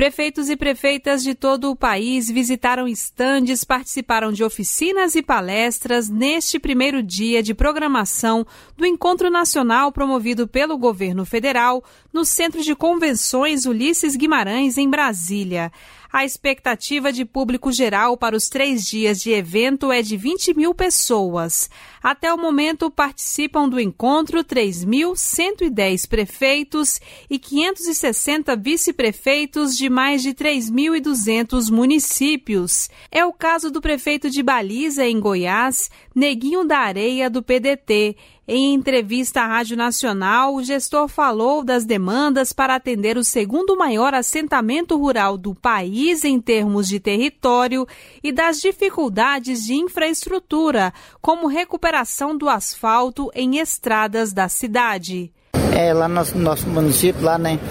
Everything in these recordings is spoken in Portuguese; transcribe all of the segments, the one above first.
Prefeitos e prefeitas de todo o país visitaram estandes, participaram de oficinas e palestras neste primeiro dia de programação do Encontro Nacional promovido pelo governo federal no Centro de Convenções Ulisses Guimarães, em Brasília. A expectativa de público geral para os 3 dias de evento é de 20 mil pessoas. Até o momento, participam do encontro 3.110 prefeitos e 560 vice-prefeitos de mais de 3.200 municípios. É o caso do prefeito de Baliza, em Goiás, Neguinho da Areia, do PDT. Em entrevista à Rádio Nacional, o gestor falou das demandas para atender o segundo maior assentamento rural do país em termos de território e das dificuldades de infraestrutura, como recuperação do asfalto em estradas da cidade. Lá no nosso município, lá, né,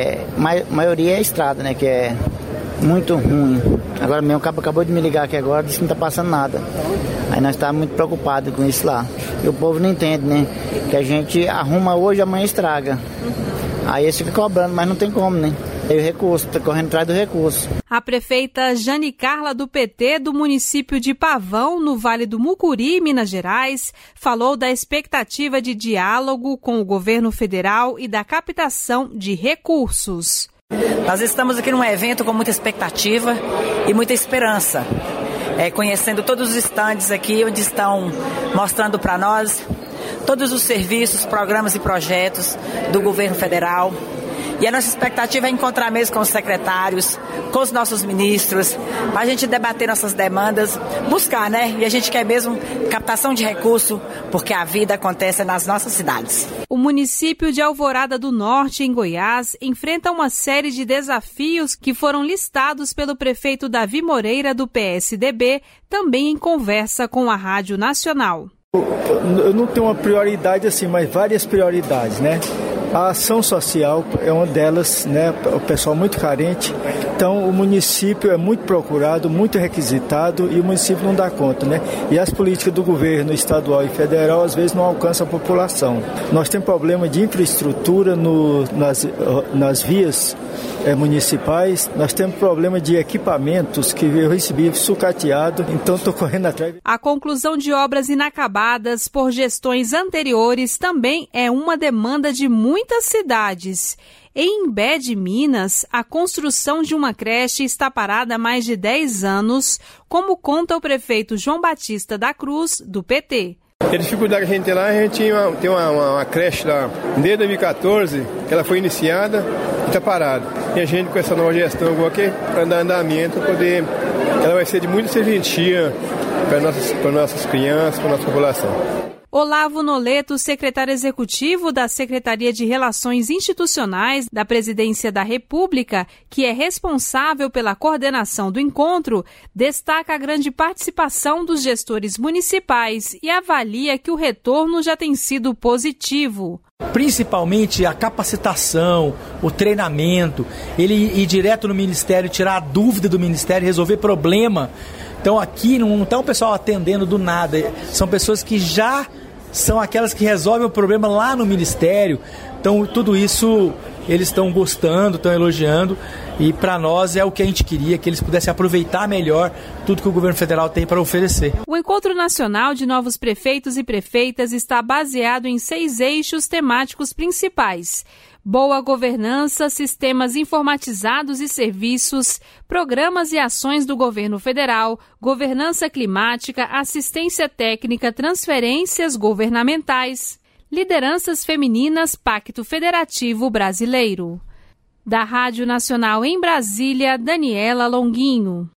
maioria é estrada, né, que é muito ruim. Agora mesmo, o cabo acabou de me ligar aqui agora, disse que não está passando nada. Aí nós estamos muito preocupados com isso lá. E o povo não entende, né? Que a gente arruma hoje, amanhã estraga. Aí eles ficam cobrando, mas não tem como, né? Aí o recurso, está correndo atrás do recurso. A prefeita Jane Carla, do PT, do município de Pavão, no Vale do Mucuri, Minas Gerais, falou da expectativa de diálogo com o governo federal e da captação de recursos. Nós estamos aqui num evento com muita expectativa e muita esperança. Conhecendo todos os estandes aqui, onde estão mostrando para nós todos os serviços, programas e projetos do governo federal. E a nossa expectativa é encontrar mesmo com os secretários, com os nossos ministros, para a gente debater nossas demandas, buscar, né? E a gente quer mesmo captação de recurso, porque a vida acontece nas nossas cidades. O município de Alvorada do Norte, em Goiás, enfrenta uma série de desafios que foram listados pelo prefeito Davi Moreira, do PSDB, também em conversa com a Rádio Nacional. Eu não tenho uma prioridade assim, mas várias prioridades, né? A ação social é uma delas, né? O pessoal muito carente. Então, o município é muito procurado, muito requisitado e o município não dá conta, né? E as políticas do governo estadual e federal, às vezes, não alcançam a população. Nós temos problema de infraestrutura nas vias municipais. Nós temos problema de equipamentos que eu recebi sucateado, então estou correndo atrás. A conclusão de obras inacabadas por gestões anteriores também é uma demanda de muitas cidades. Em Imbé de Minas, a construção de uma creche está parada há mais de 10 anos, como conta o prefeito João Batista da Cruz, do PT. A dificuldade que a gente tem lá, a gente tem uma creche lá desde 2014, que ela foi iniciada e está parada. E a gente, com essa nova gestão, aqui, para dar andamento, ela vai ser de muita serventia para nossas crianças, para a nossa população. Olavo Noleto, secretário executivo da Secretaria de Relações Institucionais da Presidência da República, que é responsável pela coordenação do encontro, destaca a grande participação dos gestores municipais e avalia que o retorno já tem sido positivo. Principalmente a capacitação, o treinamento, ele ir direto no Ministério, tirar a dúvida do Ministério, resolver problema. Então aqui não está o pessoal atendendo do nada, são pessoas que já são aquelas que resolvem o problema lá no Ministério. Então tudo isso eles estão gostando, estão elogiando e para nós é o que a gente queria, que eles pudessem aproveitar melhor tudo que o governo federal tem para oferecer. O Encontro Nacional de Novos Prefeitos e Prefeitas está baseado em 6 eixos temáticos principais: boa governança, sistemas informatizados e serviços, programas e ações do governo federal, governança climática, assistência técnica, transferências governamentais, lideranças femininas, Pacto Federativo Brasileiro. Da Rádio Nacional em Brasília, Daniela Longuinho.